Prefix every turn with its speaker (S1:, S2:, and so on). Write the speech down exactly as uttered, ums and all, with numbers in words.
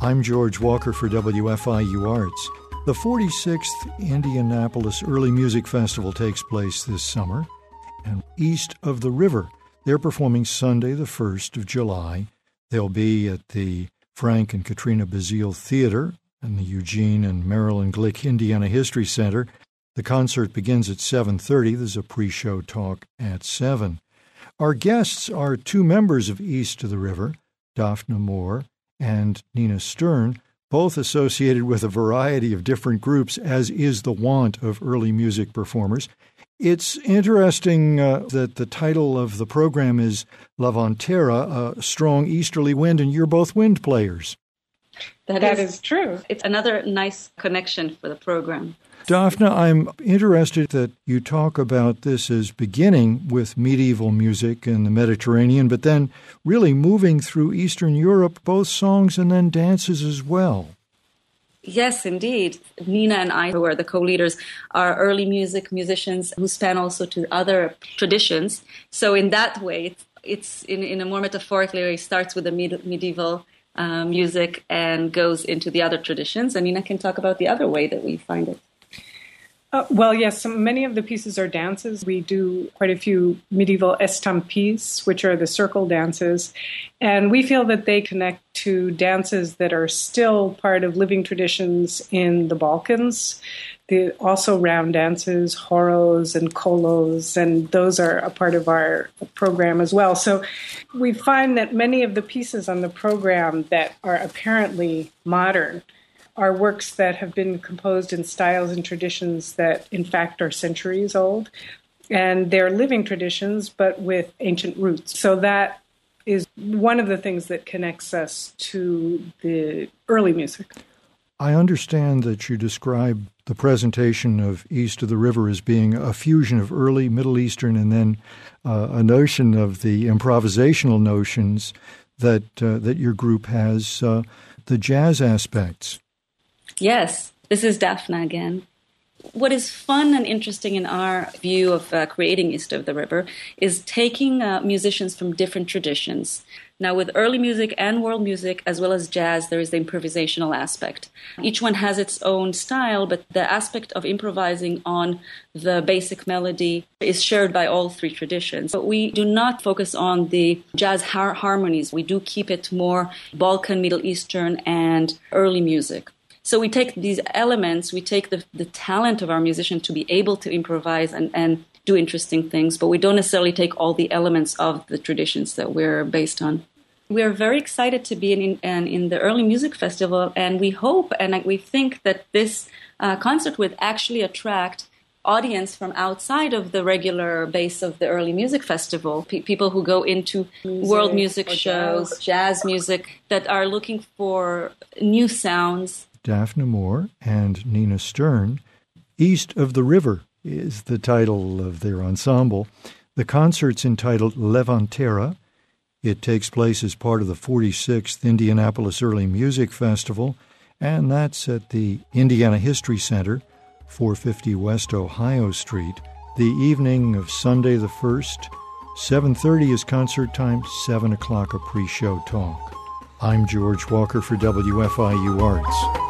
S1: I'm George Walker for W F I U Arts. The forty-sixth Indianapolis Early Music Festival takes place this summer, and East of the River, they're performing Sunday the first of July. They'll be at the Frank and Katrina Bazile Theater and the Eugene and Marilyn Glick Indiana History Center. The concert begins at seven thirty. There's a pre-show talk at seven. Our guests are two members of East of the River, Daphna Moore and Nina Stern, both associated with a variety of different groups, as is the wont of early music performers. It's interesting uh, that the title of the program is Levantera, a strong easterly wind, and you're both wind players.
S2: That,
S3: that
S2: is,
S3: is true.
S2: It's another nice connection for the program.
S1: Daphna, I'm interested that you talk about this as beginning with medieval music in the Mediterranean, but then really moving through Eastern Europe, both songs and then dances as well.
S2: Yes, indeed. Nina and I, who are the co-leaders, are early music musicians who span also to other traditions. So in that way, it's, it's in, in a more metaphorical way, it starts with the med- medieval uh, music and goes into the other traditions. And Nina can talk about the other way that we find it.
S3: Uh, well, yes, so many of the pieces are dances. We do quite a few medieval estampes, which are the circle dances. And we feel that they connect to dances that are still part of living traditions in the Balkans. The, also round dances, horos and kolos, and those are a part of our program as well. So we find that many of the pieces on the program that are apparently modern are works that have been composed in styles and traditions that, in fact, are centuries old. And they're living traditions, but with ancient roots. So that is one of the things that connects us to the early music.
S1: I understand that you describe the presentation of East of the River as being a fusion of early Middle Eastern and then uh, a notion of the improvisational notions that, uh, that your group has, uh, the jazz aspects.
S2: Yes, this is Daphna again. What is fun and interesting in our view of uh, creating East of the River is taking uh, musicians from different traditions. Now, with early music and world music, as well as jazz, there is the improvisational aspect. Each one has its own style, but the aspect of improvising on the basic melody is shared by all three traditions. But we do not focus on the jazz har- harmonies. We do keep it more Balkan, Middle Eastern, and early music. So we take these elements, we take the, the talent of our musician to be able to improvise and, and do interesting things, but we don't necessarily take all the elements of the traditions that we're based on. We are very excited to be in, in, in the Early Music Festival, and we hope and we think that this uh, concert would actually attract audience from outside of the regular base of the Early Music Festival, P- people who go into music, world music shows, jazz. jazz music, that are looking for new sounds.
S1: Daphna Moore and Nina Stern. East of the River is the title of their ensemble. The concert's entitled Levantera. It takes place as part of the forty-sixth Indianapolis Early Music Festival, and that's at the Indiana History Center, four fifty West Ohio Street, the evening of Sunday the first. seven thirty is concert time, seven o'clock a pre-show talk. I'm George Walker for W F I U Arts.